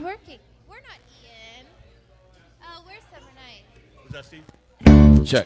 working. We're not Ian. Oh, where's Summer Night? Was that Steve? Check.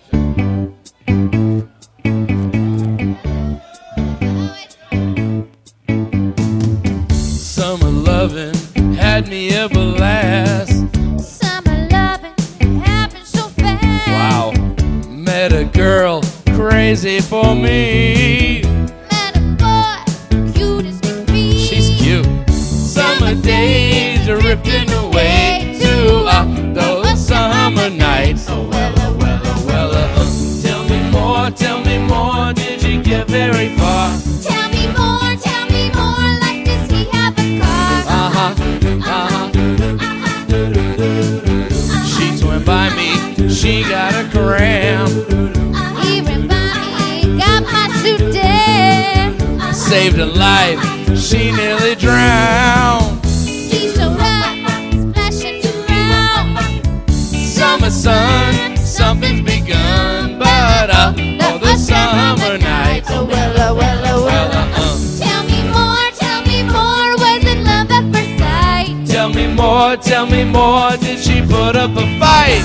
Summer loving had me a blast. Summer loving happened so fast. Wow. Met a girl crazy for me. Met a boy, cute as can be. She's cute. Summer days are drifting away to those summer nights. Oh, well, oh, well, oh, well, tell me more, did you get very far? Tell me more, like does he have a car? She went by me, she got a cramp. He ran by me, got my suit down. Saved her life, she nearly drowned. He showed up, splashing around. Summer sun, something's begun, but all the summer nights. Oh well, oh well, oh well. Tell me more, was it love at first sight? Tell me more, did she put up a fight?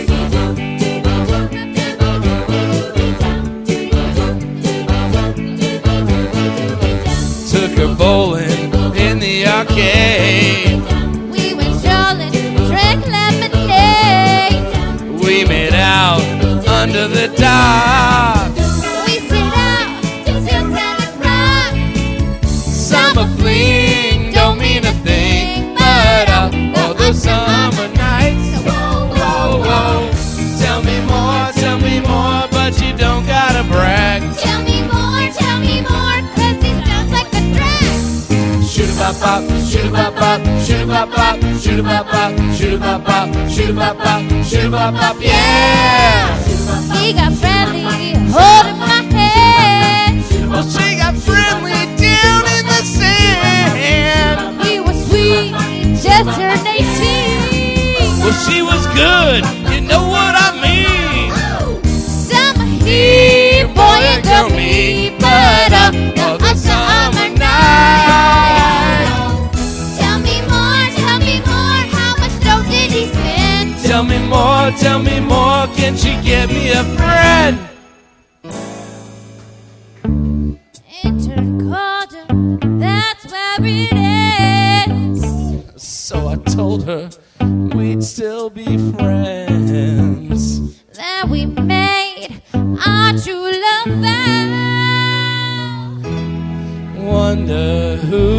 Took her bowling in the arcade. We went strolling, drank lemonade. We made out under the dock. We sit out till 10 o'clock. Summer fling don't mean a thing, but all those summer nights. Whoa, whoa. Tell me more, but you don't gotta brag. Tell me more, cause it sounds like a drag. Shoot-a-bop-bop, shoot-a-bop-bop, shoot-a-bop-bop, shoot-a-bop-bop, shoot-a-bop-bop, shoot-a-bop-bop, shoot-a-bop-bop, yeah! He got friendly, holding my hand. Well, she got friendly down in the sand. He was sweet, just turned 18. Well, she was good, you know what I mean. Summer heat, boy and girl me, but all the summer night. Tell me more, how much dough did he spend? Tell me more, can she get me a friend? It turned colder, that's where it ends. So I told her we'd still be friends. Then we made our true love vow. Wonder who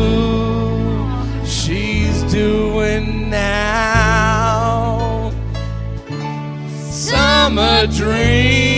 she's doing now. Summer dream.